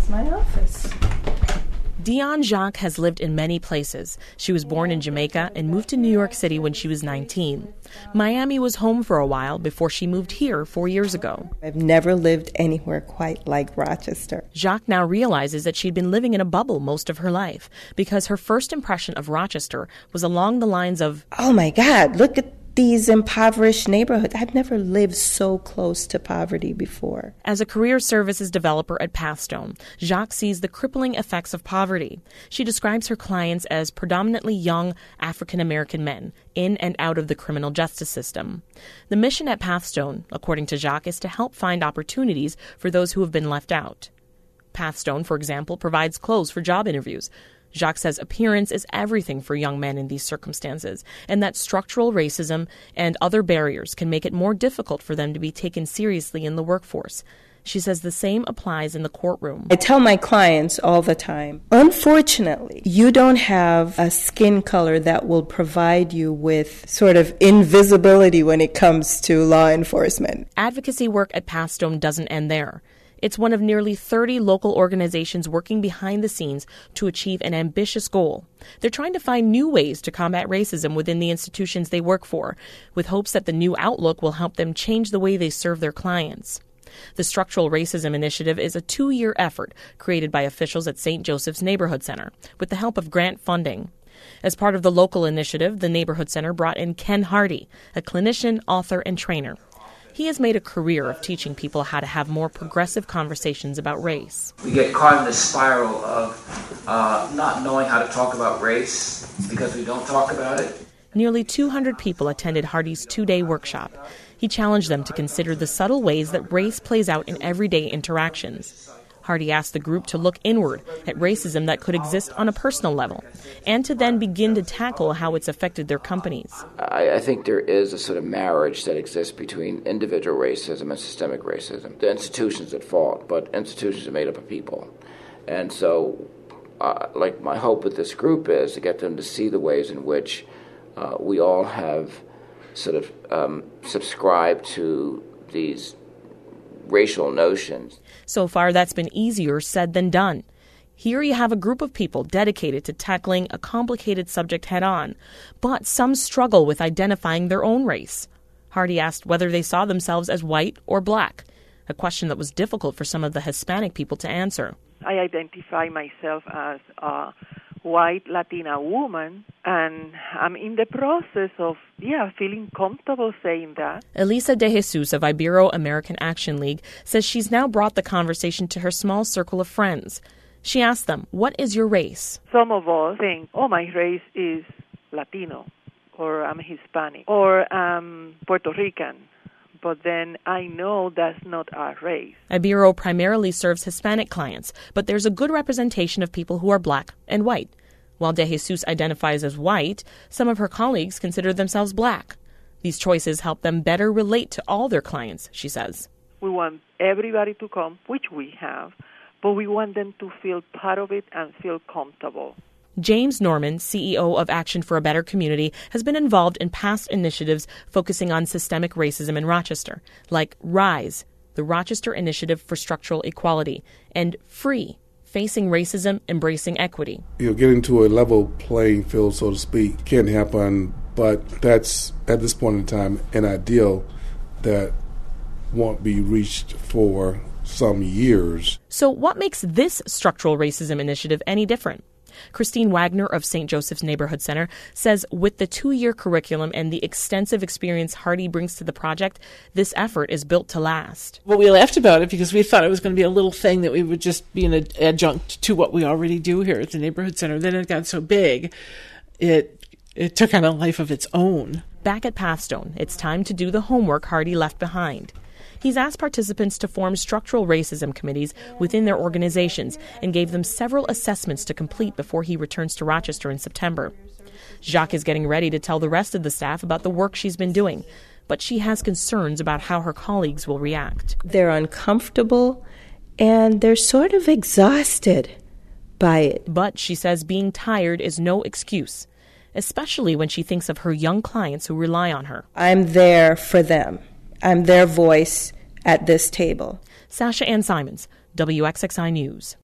is my office. Dion Jacques has lived in many places. She was born in Jamaica and moved to New York City when she was 19. Miami was home for a while before she moved here 4 years ago. I've never lived anywhere quite like Rochester. Jacques now realizes that she'd been living in a bubble most of her life because her first impression of Rochester was along the lines of, oh my God, look at these impoverished neighborhoods. I've never lived so close to poverty before. As a career services developer at Pathstone, Jacques sees the crippling effects of poverty. She describes her clients as predominantly young African-American men in and out of the criminal justice system. The mission at Pathstone, according to Jacques, is to help find opportunities for those who have been left out. Pathstone, for example, provides clothes for job interviews. Jacques says appearance is everything for young men in these circumstances, and that structural racism and other barriers can make it more difficult for them to be taken seriously in the workforce. She says the same applies in the courtroom. I tell my clients all the time, unfortunately, you don't have a skin color that will provide you with sort of invisibility when it comes to law enforcement. Advocacy work at Pathstone doesn't end there. It's one of nearly 30 local organizations working behind the scenes to achieve an ambitious goal. They're trying to find new ways to combat racism within the institutions they work for, with hopes that the new outlook will help them change the way they serve their clients. The Structural Racism Initiative is a 2-year effort created by officials at St. Joseph's Neighborhood Center with the help of grant funding. As part of the local initiative, the Neighborhood Center brought in Ken Hardy, a clinician, author, and trainer. He has made a career of teaching people how to have more progressive conversations about race. We get caught in this spiral of not knowing how to talk about race because we don't talk about it. Nearly 200 people attended Hardy's 2-day workshop. He challenged them to consider the subtle ways that race plays out in everyday interactions. Hardy asked the group to look inward at racism that could exist on a personal level and to then begin to tackle how it's affected their companies. I think there is a sort of marriage that exists between individual racism and systemic racism. The institution's at fault, but institutions are made up of people. And so, my hope with this group is to get them to see the ways in which we all have sort of subscribed to these racial notions. So far, that's been easier said than done. Here you have a group of people dedicated to tackling a complicated subject head-on, but some struggle with identifying their own race. Hardy asked whether they saw themselves as white or black, a question that was difficult for some of the Hispanic people to answer. I identify myself as a white Latina woman, and I'm in the process of, feeling comfortable saying that. Elisa De Jesus of Ibero-American Action League says she's now brought the conversation to her small circle of friends. She asked them, what is your race? Some of us think, my race is Latino, or I'm Hispanic, or I'm Puerto Rican. But then I know that's not our race. Ibero primarily serves Hispanic clients, but there's a good representation of people who are black and white. While De Jesus identifies as white, some of her colleagues consider themselves black. These choices help them better relate to all their clients, she says. We want everybody to come, which we have, but we want them to feel part of it and feel comfortable. James Norman, CEO of Action for a Better Community, has been involved in past initiatives focusing on systemic racism in Rochester, like RISE, the Rochester Initiative for Structural Equality, and FREE, Facing Racism, Embracing Equity. Getting to a level playing field, so to speak, can happen, but that's, at this point in time, an ideal that won't be reached for some years. So what makes this Structural Racism Initiative any different? Christine Wagner of St. Joseph's Neighborhood Center says with the 2-year curriculum and the extensive experience Hardy brings to the project, this effort is built to last. Well, we laughed about it because we thought it was going to be a little thing that we would just be an adjunct to what we already do here at the Neighborhood Center. Then it got so big, it took on a life of its own. Back at Pathstone, it's time to do the homework Hardy left behind. He's asked participants to form structural racism committees within their organizations and gave them several assessments to complete before he returns to Rochester in September. Jacques is getting ready to tell the rest of the staff about the work she's been doing, but she has concerns about how her colleagues will react. They're uncomfortable and they're sort of exhausted by it. But she says being tired is no excuse, especially when she thinks of her young clients who rely on her. I'm there for them. I'm their voice at this table. Sasha Ann Simons, WXXI News.